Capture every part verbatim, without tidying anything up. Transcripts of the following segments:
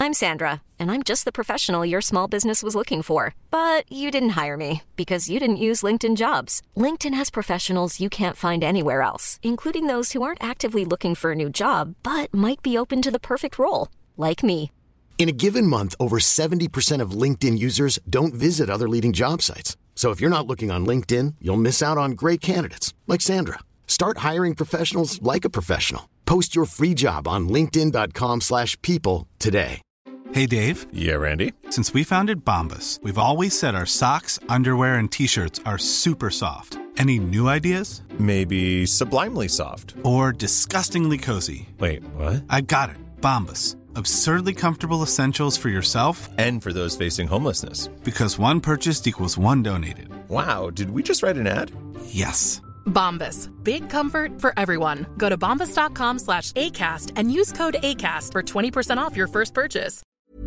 I'm Sandra, and I'm just the professional your small business was looking for. But you didn't hire me because you didn't use LinkedIn Jobs. LinkedIn has professionals you can't find anywhere else, including those who aren't actively looking for a new job, but might be open to the perfect role, like me. In a given month, over seventy percent of LinkedIn users don't visit other leading job sites. So if you're not looking on LinkedIn, you'll miss out on great candidates like Sandra. Start hiring professionals like a professional. Post your free job on linkedin dot com slash people today. Hey, Dave. Yeah, Randy. Since we founded Bombas, we've always said our socks, underwear, and T-shirts are super soft. Any new ideas? Maybe sublimely soft. Or disgustingly cozy. Wait, what? I got it. Bombas. Absurdly comfortable essentials for yourself and for those facing homelessness. Because one purchased equals one donated. Wow, did we just write an ad? Yes. Bombas. Big comfort for everyone. Go to bombas dot com slash ACAST and use code ACAST for twenty percent off your first purchase.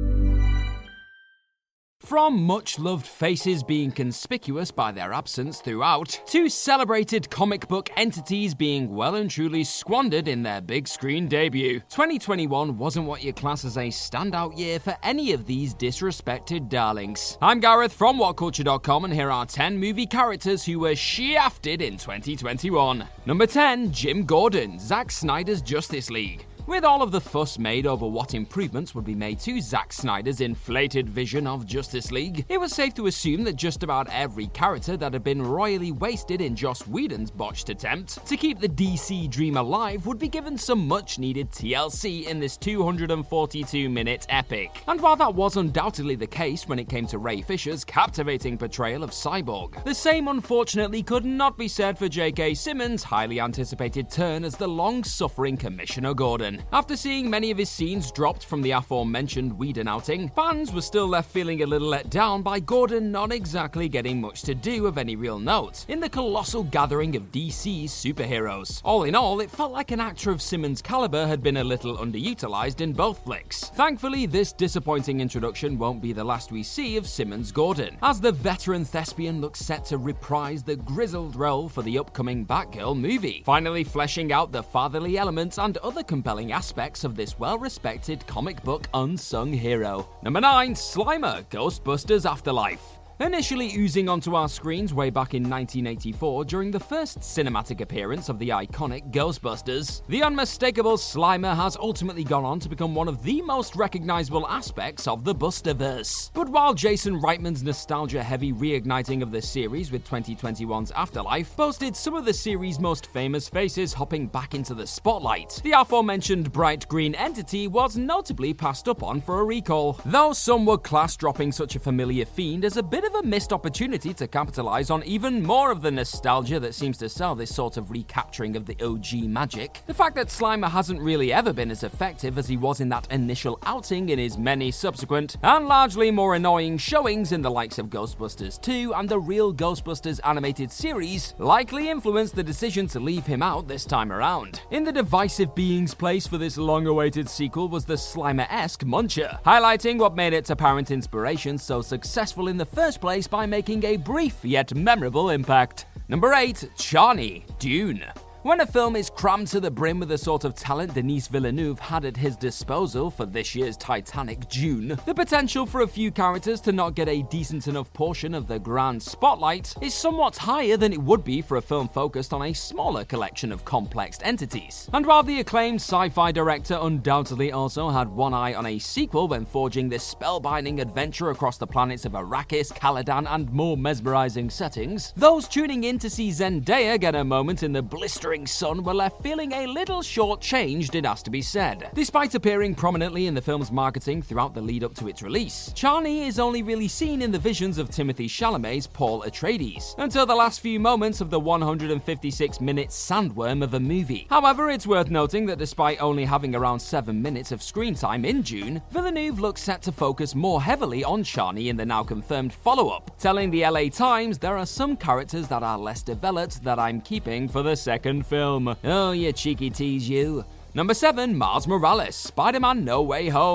From much-loved faces being conspicuous by their absence throughout, to celebrated comic book entities being well and truly squandered in their big screen debut, twenty twenty-one wasn't what you class as a standout year for any of these disrespected darlings. I'm Gareth from what culture dot com, and here are ten movie characters who were shafted in twenty twenty-one. Number ten, Jim Gordon, Zack Snyder's Justice League. With all of the fuss made over what improvements would be made to Zack Snyder's inflated vision of Justice League, it was safe to assume that just about every character that had been royally wasted in Joss Whedon's botched attempt to keep the D C dream alive would be given some much-needed T L C in this two hundred forty-two minute epic. And while that was undoubtedly the case when it came to Ray Fisher's captivating portrayal of Cyborg, the same unfortunately could not be said for J K. Simmons' highly anticipated turn as the long-suffering Commissioner Gordon. After seeing many of his scenes dropped from the aforementioned Whedon outing, fans were still left feeling a little let down by Gordon not exactly getting much to do of any real note in the colossal gathering of D C's superheroes. All in all, it felt like an actor of Simmons' caliber had been a little underutilized in both flicks. Thankfully, this disappointing introduction won't be the last we see of Simmons Gordon, as the veteran thespian looks set to reprise the grizzled role for the upcoming Batgirl movie, finally fleshing out the fatherly elements and other compelling aspects of this well-respected comic book unsung hero. Number nine, Slimer, Ghostbusters Afterlife. Initially oozing onto our screens way back in nineteen eighty-four during the first cinematic appearance of the iconic Ghostbusters, the unmistakable Slimer has ultimately gone on to become one of the most recognizable aspects of the Busterverse. But while Jason Reitman's nostalgia-heavy reigniting of the series with twenty twenty-one's Afterlife boasted some of the series' most famous faces hopping back into the spotlight, the aforementioned bright green entity was notably passed up on for a recall, though some would class dropping such a familiar fiend as a bit of a missed opportunity to capitalize on even more of the nostalgia that seems to sell this sort of recapturing of the O G magic. The fact that Slimer hasn't really ever been as effective as he was in that initial outing in his many subsequent and largely more annoying showings in the likes of Ghostbusters two and the Real Ghostbusters animated series likely influenced the decision to leave him out this time around. In the divisive being's place for this long-awaited sequel was the Slimer-esque Muncher, highlighting what made its apparent inspiration so successful in the first place by making a brief yet memorable impact. Number eight, Chani, Dune. When a film is crammed to the brim with the sort of talent Denis Villeneuve had at his disposal for this year's Titanic Dune, the potential for a few characters to not get a decent enough portion of the grand spotlight is somewhat higher than it would be for a film focused on a smaller collection of complex entities. And while the acclaimed sci-fi director undoubtedly also had one eye on a sequel when forging this spellbinding adventure across the planets of Arrakis, Caladan, and more mesmerizing settings, those tuning in to see Zendaya get a moment in the blistering sun were left feeling a little short-changed, it has to be said. Despite appearing prominently in the film's marketing throughout the lead-up to its release, Chani is only really seen in the visions of Timothée Chalamet's Paul Atreides, until the last few moments of the one hundred fifty-six minute sandworm of a movie. However, it's worth noting that despite only having around seven minutes of screen time in Dune, Villeneuve looks set to focus more heavily on Chani in the now confirmed follow-up, telling the L A Times there are some characters that are less developed that I'm keeping for the second film. Oh, you cheeky tease, you. Number seven, Miles Morales, Spider-Man No Way Home.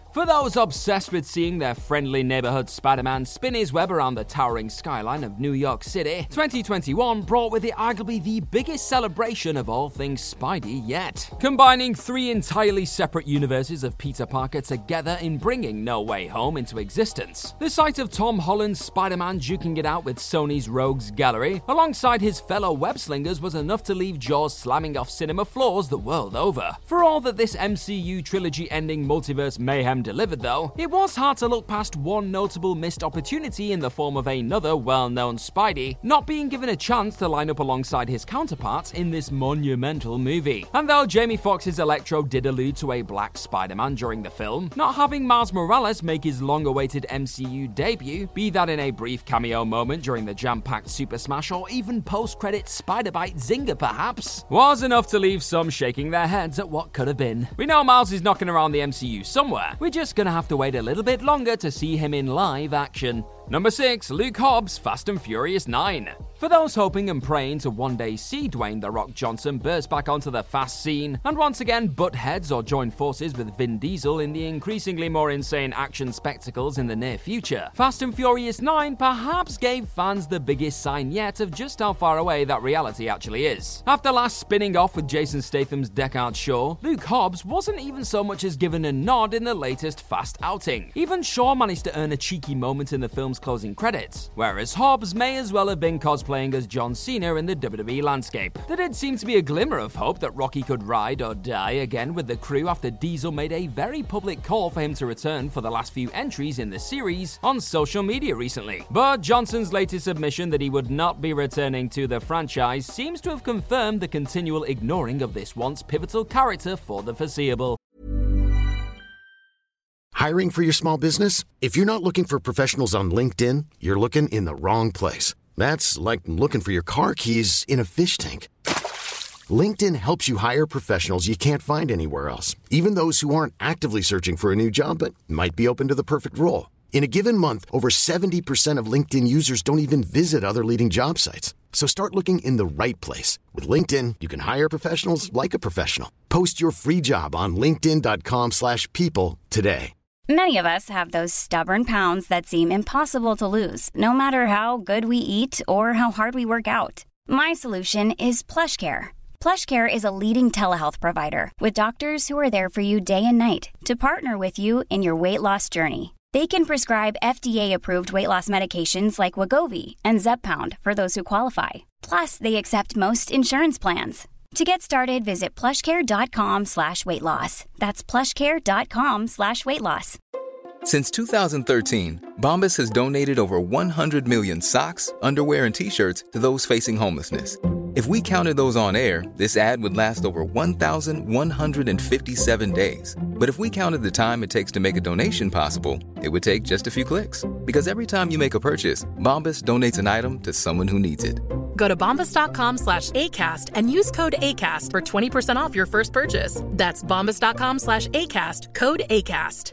For those obsessed with seeing their friendly neighborhood Spider-Man spin his web around the towering skyline of New York City, twenty twenty-one brought with it arguably the biggest celebration of all things Spidey yet, combining three entirely separate universes of Peter Parker together in bringing No Way Home into existence. The sight of Tom Holland's Spider-Man duking it out with Sony's Rogues Gallery, alongside his fellow web-slingers, was enough to leave jaws slamming off cinema floors the world over. For all that this M C U trilogy-ending multiverse mayhem delivered though, it was hard to look past one notable missed opportunity in the form of another well-known Spidey not being given a chance to line up alongside his counterparts in this monumental movie. And though Jamie Foxx's Electro did allude to a black Spider-Man during the film, not having Miles Morales make his long-awaited M C U debut, be that in a brief cameo moment during the jam-packed Super Smash or even post-credit Spider-Bite zinger perhaps, was enough to leave some shaking their heads at what could have been. We know Miles is knocking around the M C U somewhere, we're just gonna have to wait a little bit longer to see him in live action. Number six. Luke Hobbs, Fast and Furious nine. For those hoping and praying to one day see Dwayne "The Rock" Johnson burst back onto the fast scene and once again butt heads or join forces with Vin Diesel in the increasingly more insane action spectacles in the near future, Fast and Furious nine perhaps gave fans the biggest sign yet of just how far away that reality actually is. After last spinning off with Jason Statham's Deckard Shaw, Luke Hobbs wasn't even so much as given a nod in the latest Fast outing. Even Shaw managed to earn a cheeky moment in the film's closing credits, whereas Hobbs may as well have been cosplaying as John Cena in the W W E landscape. There did seem to be a glimmer of hope that Rocky could ride or die again with the crew after Diesel made a very public call for him to return for the last few entries in the series on social media recently. But Johnson's latest admission that he would not be returning to the franchise seems to have confirmed the continual ignoring of this once pivotal character for the foreseeable. Hiring for your small business? If you're not looking for professionals on LinkedIn, you're looking in the wrong place. That's like looking for your car keys in a fish tank. LinkedIn helps you hire professionals you can't find anywhere else, even those who aren't actively searching for a new job but might be open to the perfect role. In a given month, over seventy percent of LinkedIn users don't even visit other leading job sites. So start looking in the right place. With LinkedIn, you can hire professionals like a professional. Post your free job on linkedin dot com slash people today. Many of us have those stubborn pounds that seem impossible to lose, no matter how good we eat or how hard we work out. My solution is PlushCare. PlushCare is a leading telehealth provider with doctors who are there for you day and night to partner with you in your weight loss journey. They can prescribe F D A-approved weight loss medications like Wegovy and Zepbound for those who qualify. Plus, they accept most insurance plans. To get started, visit plushcare.com slash weight loss. That's plushcare.com slash weight loss. Since two thousand thirteen, Bombas has donated over one hundred million socks, underwear, and T-shirts to those facing homelessness. If we counted those on air, this ad would last over one thousand one hundred fifty-seven days. But if we counted the time it takes to make a donation possible, it would take just a few clicks. Because every time you make a purchase, Bombas donates an item to someone who needs it. Go to bombas.com slash ACAST and use code ACAST for twenty percent off your first purchase. That's bombas.com slash ACAST, code ACAST.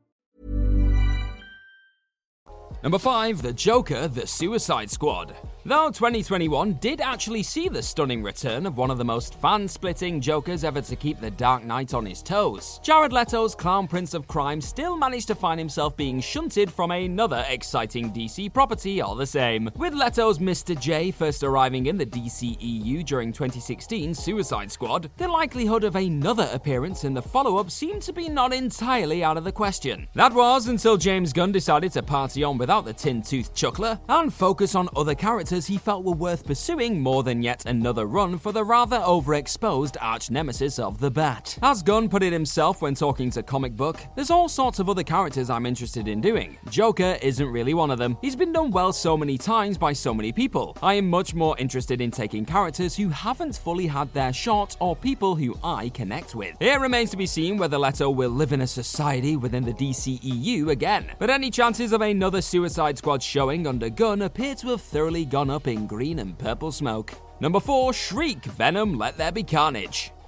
Number five. The Joker, The Suicide Squad. Though twenty twenty-one did actually see the stunning return of one of the most fan-splitting Jokers ever to keep the Dark Knight on his toes, Jared Leto's Clown Prince of Crime still managed to find himself being shunted from another exciting D C property all the same. With Leto's Mister J first arriving in the D C E U during twenty sixteen's Suicide Squad, the likelihood of another appearance in the follow-up seemed to be not entirely out of the question. That was until James Gunn decided to party on without the tin-toothed chuckler and focus on other characters he felt were worth pursuing more than yet another run for the rather overexposed arch-nemesis of the Bat. As Gunn put it himself when talking to Comic Book, there's all sorts of other characters I'm interested in doing. Joker isn't really one of them. He's been done well so many times by so many people. I am much more interested in taking characters who haven't fully had their shot or people who I connect with. It remains to be seen whether Leto will live in a society within the D C E U again, but any chances of another Suicide Squad showing under Gunn appear to have thoroughly gone up in green and purple smoke. Number four. Shriek, Venom, Let There Be Carnage.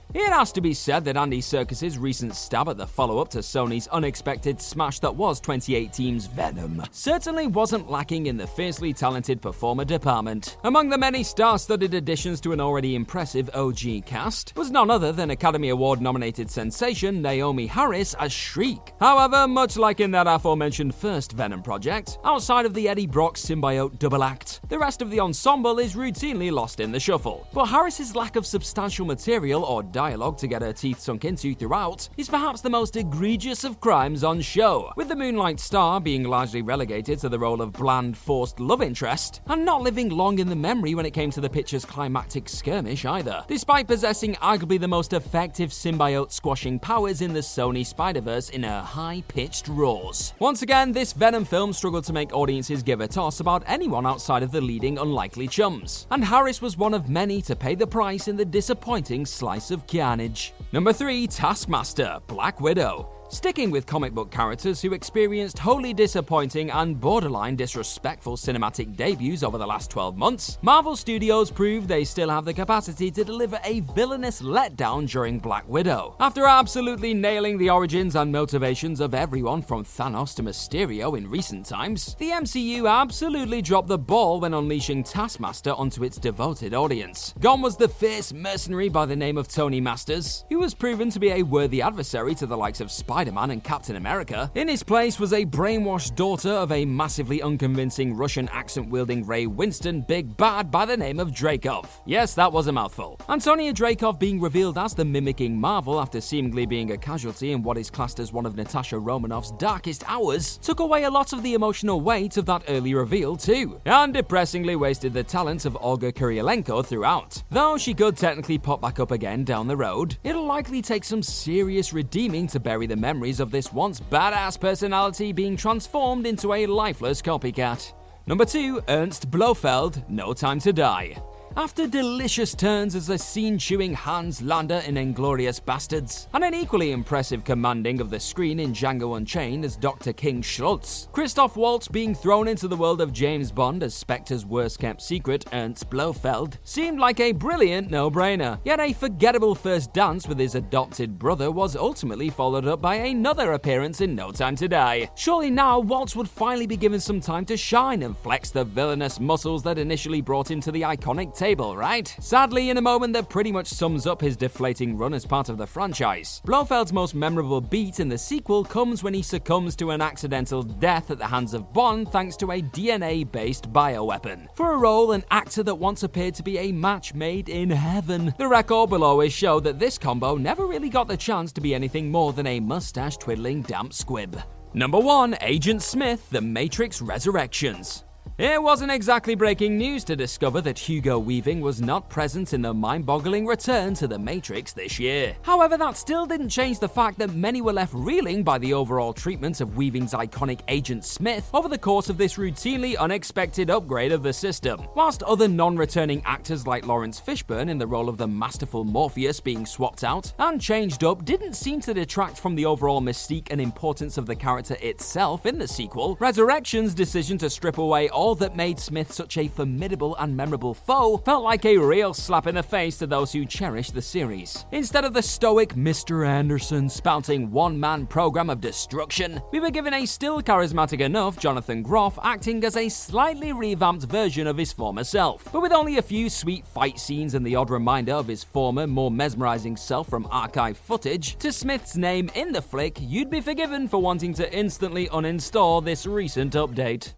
It has to be said that Andy Serkis's recent stab at the follow-up to Sony's unexpected smash that was twenty eighteen's Venom certainly wasn't lacking in the fiercely talented performer department. Among the many star-studded additions to an already impressive O G cast was none other than Academy Award-nominated sensation Naomi Harris as Shriek. However, much like in that aforementioned first Venom project, outside of the Eddie Brock symbiote double act, the rest of the ensemble is routinely lost in the shuffle. But Harris's lack of substantial material or dialogue to get her teeth sunk into throughout is perhaps the most egregious of crimes on show, with the Moonlight star being largely relegated to the role of bland, forced love interest, and not living long in the memory when it came to the picture's climactic skirmish either, despite possessing arguably the most effective symbiote-squashing powers in the Sony Spider-Verse in her high-pitched roars. Once again, this Venom film struggled to make audiences give a toss about anyone outside of the leading unlikely chums, and Harris was one of many to pay the price in the disappointing slice of carnage. Number three, Taskmaster, Black Widow. Sticking with comic book characters who experienced wholly disappointing and borderline disrespectful cinematic debuts over the last twelve months, Marvel Studios proved they still have the capacity to deliver a villainous letdown during Black Widow. After absolutely nailing the origins and motivations of everyone from Thanos to Mysterio in recent times, the M C U absolutely dropped the ball when unleashing Taskmaster onto its devoted audience. Gone was the fierce mercenary by the name of Tony Masters, who was proven to be a worthy adversary to the likes of Spider Spider-Man and Captain America. In his place was a brainwashed daughter of a massively unconvincing Russian accent-wielding Ray Winston big bad by the name of Dreykov. Yes, that was a mouthful. Antonia Dreykov being revealed as the mimicking Marvel after seemingly being a casualty in what is classed as one of Natasha Romanoff's darkest hours took away a lot of the emotional weight of that early reveal too, and depressingly wasted the talents of Olga Kurylenko throughout. Though she could technically pop back up again down the road, it'll likely take some serious redeeming to bury the memories of this once badass personality being transformed into a lifeless copycat. Number two, Ernst Blofeld, No Time to Die. After delicious turns as the scene-chewing Hans Landa in Inglourious Bastards, and an equally impressive commanding of the screen in Django Unchained as Doctor King Schultz, Christoph Waltz being thrown into the world of James Bond as Spectre's worst-kept secret, Ernst Blofeld, seemed like a brilliant no-brainer. Yet a forgettable first dance with his adopted brother was ultimately followed up by another appearance in No Time to Die. Surely now Waltz would finally be given some time to shine and flex the villainous muscles that initially brought him to the iconic table. Table, right? Sadly, in a moment that pretty much sums up his deflating run as part of the franchise, Blofeld's most memorable beat in the sequel comes when he succumbs to an accidental death at the hands of Bond thanks to a D N A-based bioweapon, for a role an actor that once appeared to be a match made in heaven. The record will always show that this combo never really got the chance to be anything more than a mustache-twiddling damp squib. Number one, Agent Smith, The Matrix Resurrections. It wasn't exactly breaking news to discover that Hugo Weaving was not present in the mind-boggling return to The Matrix this year. However, that still didn't change the fact that many were left reeling by the overall treatment of Weaving's iconic Agent Smith over the course of this routinely unexpected upgrade of the system. Whilst other non-returning actors like Lawrence Fishburne in the role of the masterful Morpheus being swapped out and changed up didn't seem to detract from the overall mystique and importance of the character itself in the sequel, Resurrection's decision to strip away all that made Smith such a formidable and memorable foe felt like a real slap in the face to those who cherish the series. Instead of the stoic Mister Anderson spouting one-man program of destruction, we were given a still charismatic enough Jonathan Groff acting as a slightly revamped version of his former self, but with only a few sweet fight scenes and the odd reminder of his former, more mesmerizing self from archive footage. To Smith's name in the flick, you'd be forgiven for wanting to instantly uninstall this recent update.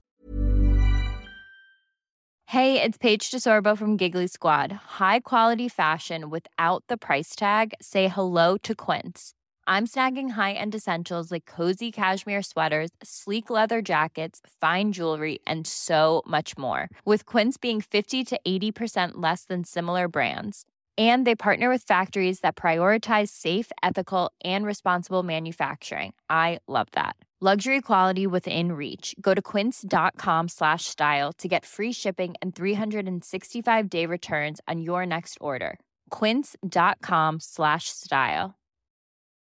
Hey, it's Paige DeSorbo from Giggly Squad. High quality fashion without the price tag. Say hello to Quince. I'm snagging high-end essentials like cozy cashmere sweaters, sleek leather jackets, fine jewelry, and so much more. With Quince being fifty to eighty percent less than similar brands. And they partner with factories that prioritize safe, ethical, and responsible manufacturing. I love that. Luxury quality within reach. Go to quince.com slash style to get free shipping and three sixty-five day returns on your next order. Quince.com slash style.